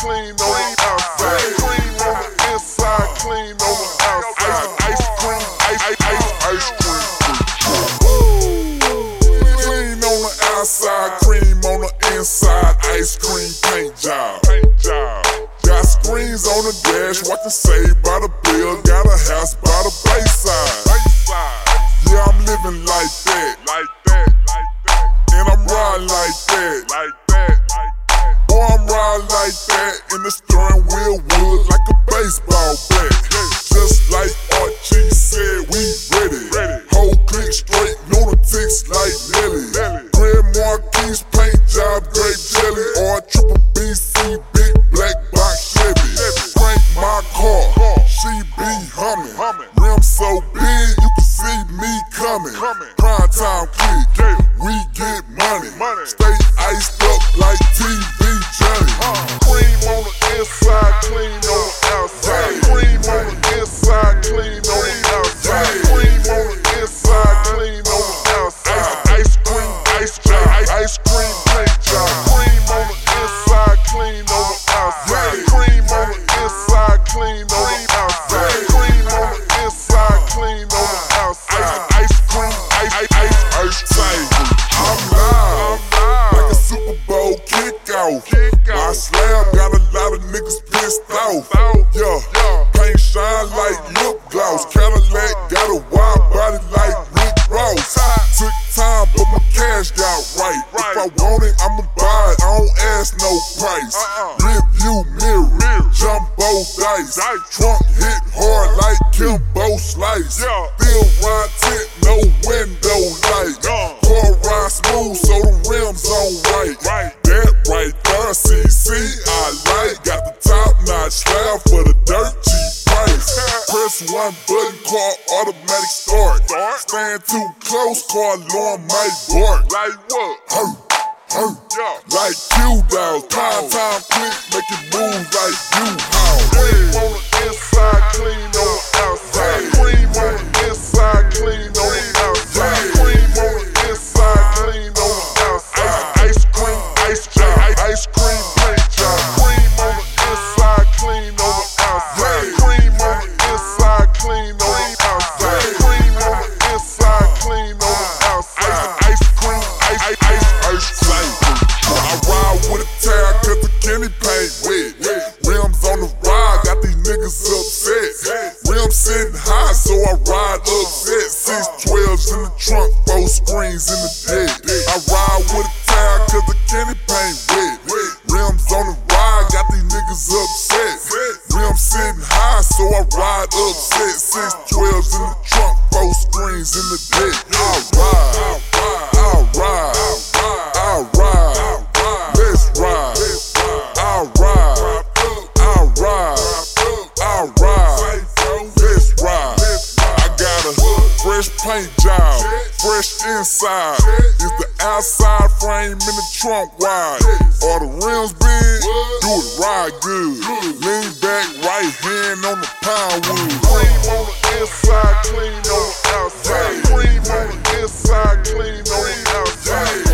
clean on the outside. Cream on the inside, clean on the outside. Ice cream, ice cream. Clean on the outside, cream on the inside. Ice cream paint job. Got screens on the dash, watching Saved by the Bell. Got a house by the bayside. Yeah, I'm living like that. And I'm riding like that. Boy, I'm riding like that. And the steering wheel wood like a baseball bat. Just like Archie said, we ready. Whole clique straight, lunatics like Nelly. Grand Marquis paint job, grape jelly. Or triple BC, big black box Chevy. Crank my car, she be humming. Rim so big, you can see me coming. Prime time clique, we get money. Stay iced up like TV Johnny. Cream on the inside, clean on the outside. Cream on the inside, clean on the outside. Cream on the inside, clean on the outside. Ice cream paint job. Cream on the inside, clean on the outside. Cream on the inside, clean on the outside. Cream on the inside, clean on the outside. Ice cream. I'm live, like a Super Bowl kickoff. My slab got a lot of niggas pissed off. Yeah, paint shine like lip gloss. Cadillac got a wide body like Rick Ross. Took time, but my cash got right. If I want it, I'ma buy it. I don't ask no price. Review mirror, jumbo dice. Trunk hit hard like Kimbo Slice. Still ride tent, no window light. Car ride smooth, so the rims on right. That right there, CC, I like. Got the top-notch slab for the dirt cheap price. Press one button, car automatic start. Stand too close, car alarm might bark. Like what? Like Q-Dog, time click, make it move like U-Haul. Cream on the inside, clean on the outside. Cream on the inside, clean on the outside. Cream on the inside, clean on the outside. Ice cream paint job. Cream on the inside, clean on the outside. Cream on the inside, clean on the outside. Cream on the inside, clean on the outside. Ice cream. I ride with a tag cause the Kenny paint wet. Rims on the ride, got these niggas upset. Rims sitting high, so I ride upset. 612s in the trunk, 4 screens in the deck. I ride with a tag cause the Kenny paint wet. Rims on the ride, got these niggas upset. Rims sitting high, so I ride upset. 612s in the trunk, 4 screens in the deck. I ride. Let's ride. I ride. Let's ride. I got a fresh paint job, fresh inside. Is the outside frame in the trunk wide? Are the rims big? Do it ride good. Lean back, right hand on the pound wood. Cream on the inside, clean on the outside. Cream on the inside, clean on the outside.